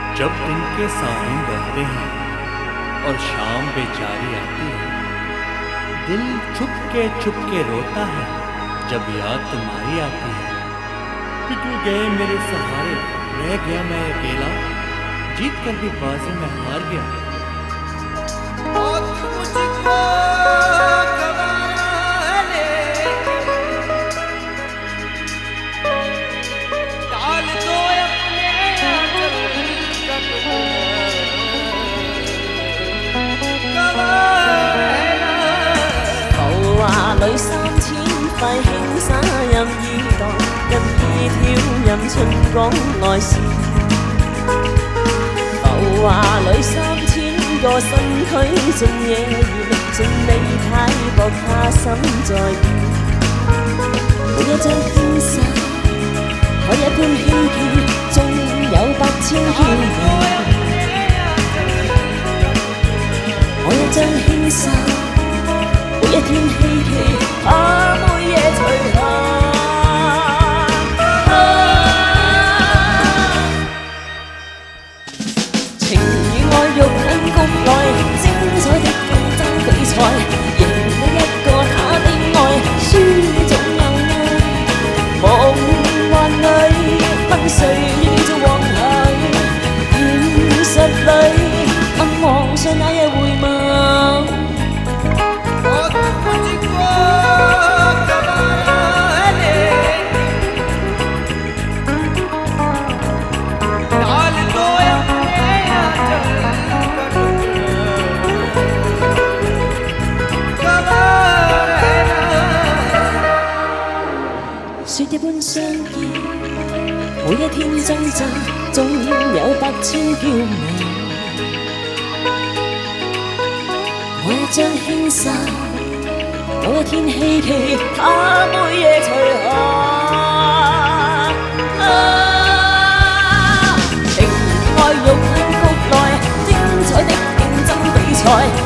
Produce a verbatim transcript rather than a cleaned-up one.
जब दिन के सावन बहते हैं और शाम बेचारी आती है, दिल छुप के छुप के रोता है जब याद तुम्हारी आती है। पिघल गए मेरे सहारे, रह गया मैं अकेला, जीत कर भी बाजी में हार गया। और मुझको गवारा ले डाल दो अपने आंचल का गवारा। 浮華裏三千塊輕紗任意蕩，任意挑任春光愛笑。浮華裏三千個身軀盡野原，盡你太薄他心在變。每一張天紗，可一般希冀，縱有百千嬌美。我一張輕紗。每一天希冀，怕每夜隨行。情與愛欲喺谷內，精彩的競爭比賽，贏你一個他的愛，輸你總有愛。夢幻裏問誰願做皇后，現實裏問皇上那日回眸。雪一般相依，每一天掙扎，縱有百千嬌美。我一張輕紗，某一天希冀，他每夜隨行。啊，情與愛欲喺谷內，精彩的競爭比賽。